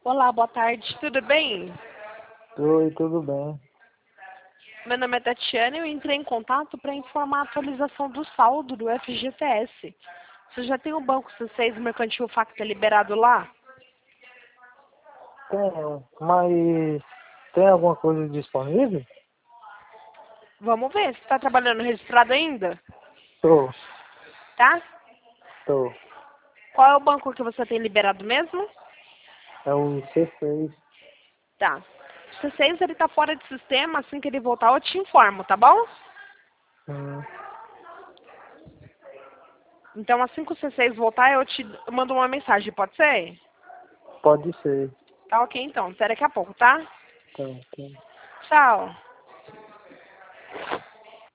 Olá, boa tarde, tudo bem? Oi, tudo bem? Meu nome é Tatiana e eu entrei em contato para informar a atualização do saldo do FGTS. Você já tem o Banco C6 Mercantil Facta liberado lá? Tenho, mas tem alguma coisa disponível? Vamos ver, você está trabalhando registrado ainda? Tô, Tá? tô. Qual é o banco que você tem liberado mesmo? É o C6. Tá. O C6 ele tá fora de sistema, assim que ele voltar eu te informo, tá bom? Hum, Então assim que o C6 voltar eu te mando uma mensagem, pode ser? pode ser. Tá ok então, até daqui a pouco, tá? Tá, tá. Tchau.